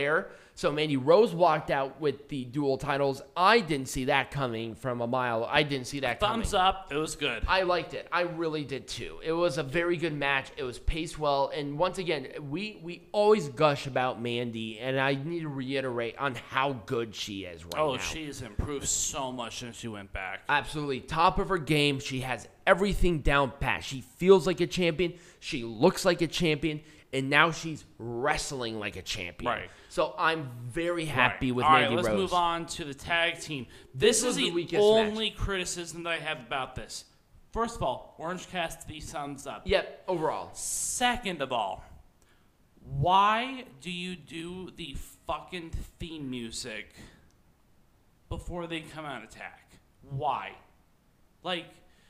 So Mandy Rose walked out with the dual titles. I didn't see that coming from a mile. I didn't see that coming. Thumbs up. It was good. I liked it. I really did too. It was a very good match. It was paced well. And once again, we, we always gush about Mandy, and I need to reiterate on how good she is right oh, now. she has improved so much since she went back. Absolutely. Top of her game. She has everything down pat. She feels like a champion. She looks like a champion. And now she's wrestling like a champion. Right. So I'm very happy right. with All Mandy right, let's Rose. move on to the tag team. This, This is was the, the weakest only match. criticism that I have about this. First of all, Orange Cassidy thumbs up. Yep, overall. Second of all, why do you do the fucking theme music before they come out and attack? Why? Like,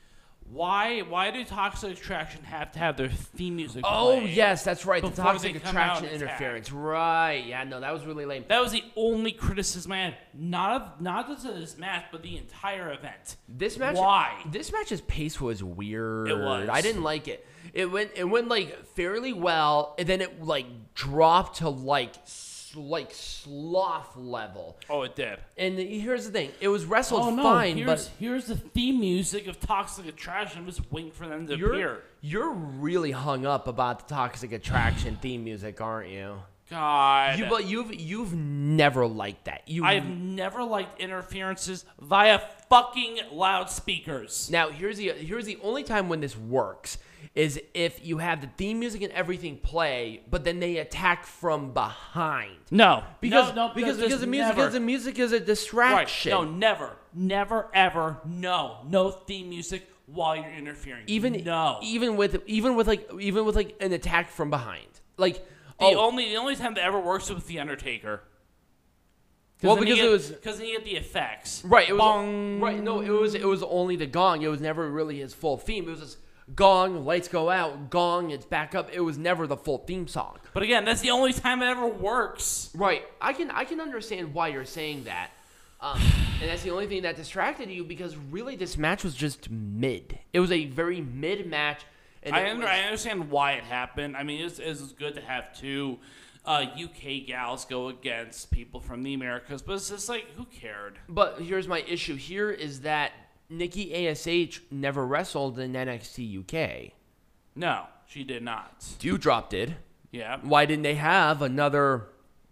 why why do Toxic Attraction have to have their theme music Oh, play yes, that's right. The before toxic they come out attraction and attack? interference. Right. Yeah, no, that was really lame. That was the only criticism I had. Not of not just of this match, but the entire event. This match Why? This match's pace was weird. It was. I didn't like it. It went it went like fairly well, and then it like dropped to like s- like sloth level. Oh, it did. And here's the thing. It was wrestled Oh no! fine, here's but here's the theme music of Toxic Attraction. I'm just waiting for them to you're appear. you're really hung up about the toxic attraction theme music, aren't you? God, You but you've you've never liked that. You I've never liked interferences via fucking loudspeakers. Now, here's the here's the only time when this works is if you have the theme music and everything play, but then they attack from behind. No, Because no, no, because there's because the music never. is the music is a Right? distraction. No, never, never, ever. No, no theme music while you're interfering. even no. even with even with like even with like an attack from behind. Like the oh, only the only time that ever works is with the Undertaker. well because it was because then you get the effects. right. It was Bong. right. No, it was it was only the gong. It was never really his full theme. It was just gong, lights go out, gong, it's back up. It was never the full theme song. But again, that's the only time it ever works. Right. I can I can understand why you're saying that. Um, and that's the only thing that distracted you because really this match was just mid. It was a very mid match. And I, it under, was- I understand why it happened. I mean, it's, it's good to have two uh, U K gals go against people from the Americas, but it's just like, who cared? But here's my issue here is that Nikki A S H never wrestled in N X T U K. No, she did not. Dewdrop did. Yeah. Why didn't they have another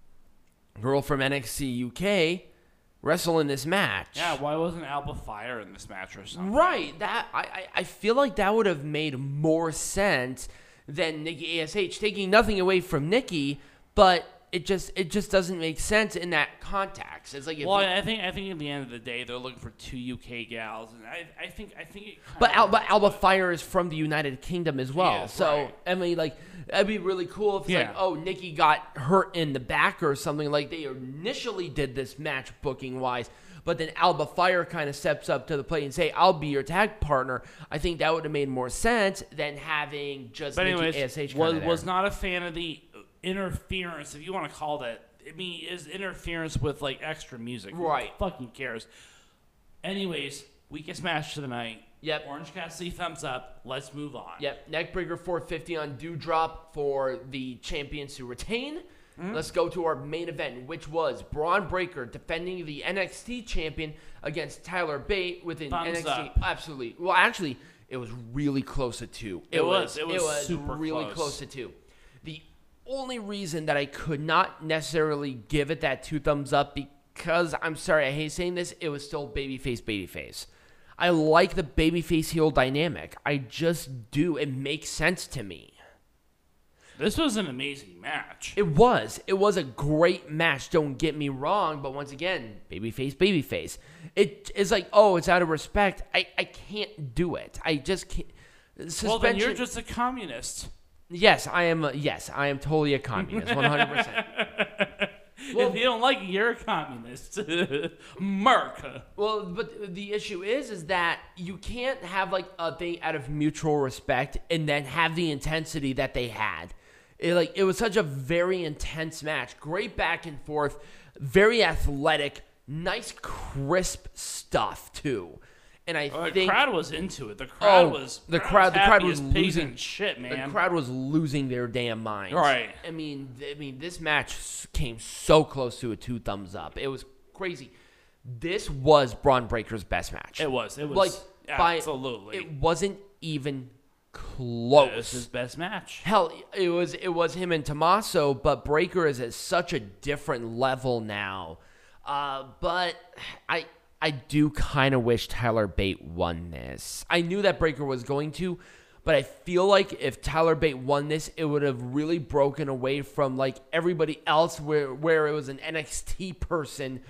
girl from N X T U K wrestle in this match? Yeah, why wasn't Alba Fire in this match or something? Right. That I, I, I feel like that would have made more sense than Nikki A S H. Taking nothing away from Nikki, but it just it just doesn't make sense in that context. It's like if Well, you- I think I think at the end of the day, they're looking for two U K gals, and I, I think I think it. but Al, but Alba Fire is from the United Kingdom as well. Yeah, so right. I mean, like that'd be really cool if it's like, Yeah. oh, Nikki got hurt in the back or something. Like they initially did this match booking wise. But then Alba Fire kind of steps up to the plate and say, I'll be your tag partner. I think that would have made more sense than having just But Nikki anyways, A S H was kinda there. was not a fan of the interference, if you want to call that. I mean, is interference with like extra music? Who Right. fucking cares. Anyways, weakest match of the night. Yep. Orange Cassidy thumbs up. Let's move on. Yep, neckbreaker four fifty on Dewdrop for the champions to retain. Hmm? Let's go to our main event, which was Braun Breaker defending the N X T champion against Tyler Bate with an Thumbs N X T. up. Absolutely. Well, actually, it was really close to two. It was. It was super really close. close to two. The only reason that I could not necessarily give it that two thumbs up because I'm sorry, I hate saying this, it was still babyface, babyface. I like the babyface heel dynamic. I just do. It makes sense to me. This was an amazing match. It was. It was a great match. Don't get me wrong, but once again, babyface, babyface. It is like, oh, it's out of respect. I, I can't do it. I just can't. Suspension. Well, then you're just a communist. Yes, I am. A, yes, I am totally a communist. One hundred percent. If you don't like it, you're a communist. America. Well, but the issue is, is that you can't have like a thing out of mutual respect and then have the intensity that they had. It, like it was such a very intense match. Great back and forth, very athletic, nice crisp stuff too. and I Well, the think crowd was into it. The crowd oh, was the crowd crowd was the crowd happy was as pigs losing and shit, man. The crowd was losing their damn minds. Right. I mean, th- I mean, this match s- came so close to a two thumbs up. It was crazy. This was Braun Breaker's best match. It was. It was like by- absolutely. It wasn't even close. It was his best match. Hell, it was it was him and Tommaso, but Breaker is at such a different level now. Uh, but I I do kind of wish Tyler Bate won this. I knew that Breaker was going to, but I feel like if Tyler Bate won this, it would have really broken away from like everybody else where where it was an N X T person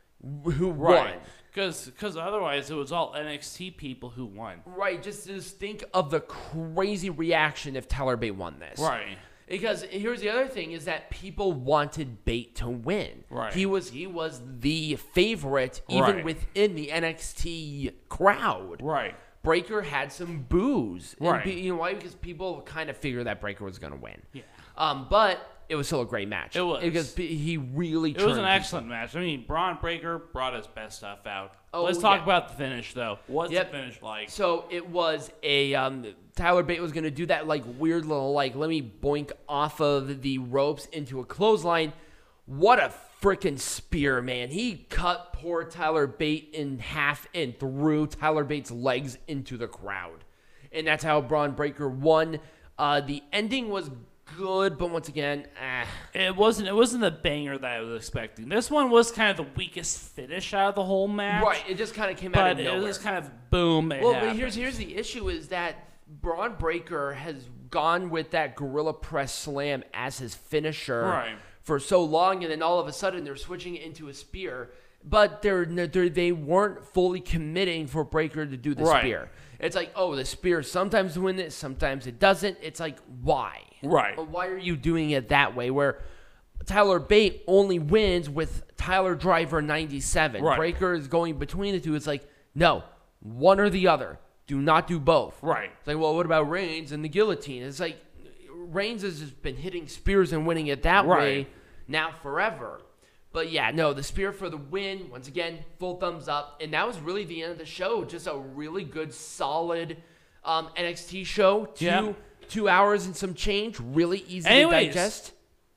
who won. Because otherwise it was all N X T people who won. Right, just just think of the crazy reaction if Tyler Bate won this. Right. Because here's the other thing is that people wanted Bate to win. Right. He was he was the favorite even Right. within the N X T crowd. Right. Breaker had some boos. And Right. be- you know why? Because people kind of figured that Breaker was going to win. Yeah. Um, but it was still a great match. It was. Because p- he really It was an turned excellent match. I mean, Braun Breaker brought his best stuff out. Oh, Let's talk yeah. about the finish, though. What's Yep. the finish like? So it was a um, Tyler Bate was going to do that like weird little like let me boink off of the ropes into a clothesline. What a freaking spear, man! He cut poor Tyler Bate in half and threw Tyler Bate's legs into the crowd, and that's how Braun Breaker won. Uh, the ending was good, but once again, ah. It wasn't. It wasn't the banger that I was expecting. This one was kind of the weakest finish out of the whole match. Right, it just kind of came out But of it nowhere. was kind of boom. It Well, but happened. here's here's the issue is that Braun Breaker has gone with that Gorilla Press Slam as his finisher Right. for so long, and then all of a sudden they're switching it into a spear. But they're, they're they weren't fully committing for Breaker to do the Right. spear. It's like, oh, the spear sometimes wins it, sometimes it doesn't. It's like, why? Right. Why are you doing it that way? Where Tyler Bate only wins with Tyler Driver ninety-seven. Right. Breaker is going between the two. It's like, no, one or the other. Do not do both. Right. It's like, well, what about Reigns and the guillotine? It's like, Reigns has just been hitting spears and winning it that Right. way now forever. But yeah, no, the spear for the win. Once again, full thumbs up. And that was really the end of the show. Just a really good, solid um, N X T show. Two, Yeah. two hours and some change. Really easy Anyways, to digest.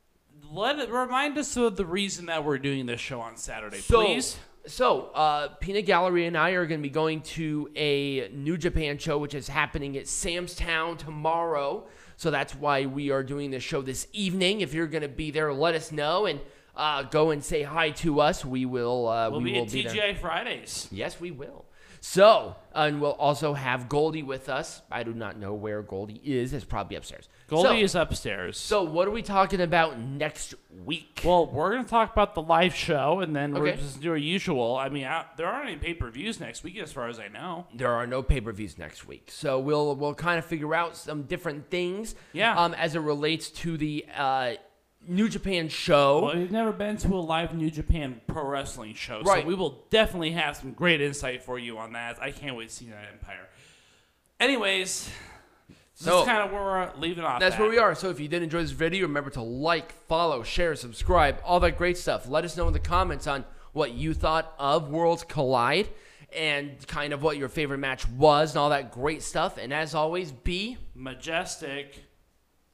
Let it remind us of the reason that we're doing this show on Saturday, So, please. So, uh, Peanut Gallery and I are going to be going to a New Japan show, which is happening at Sam's Town tomorrow. So that's why we are doing this show this evening. If you're going to be there, let us know and uh, go and say hi to us. We will. Uh, We'll we be will at be T G there. I Fridays. Yes, we will. So, and we'll also have Goldie with us. I do not know where Goldie is. It's probably upstairs. Goldie so, is upstairs. So, what are we talking about next week? Well, we're going to talk about the live show, and then we're Okay. just do our usual. I mean, I, there aren't any pay-per-views next week, as far as I know. There are no pay-per-views next week, so we'll we'll kind of figure out some different things. Yeah. Um, as it relates to the uh, New Japan show. Well, we've never been to a live New Japan pro wrestling show, Right. so we will definitely have some great insight for you on that. I can't wait to see that Empire. Anyways, So- this is kind of where we're leaving off. That's at. where we are. So if you did enjoy this video, remember to like, follow, share, subscribe, all that great stuff. Let us know in the comments on what you thought of Worlds Collide and kind of what your favorite match was and all that great stuff. And as always, be Majestic.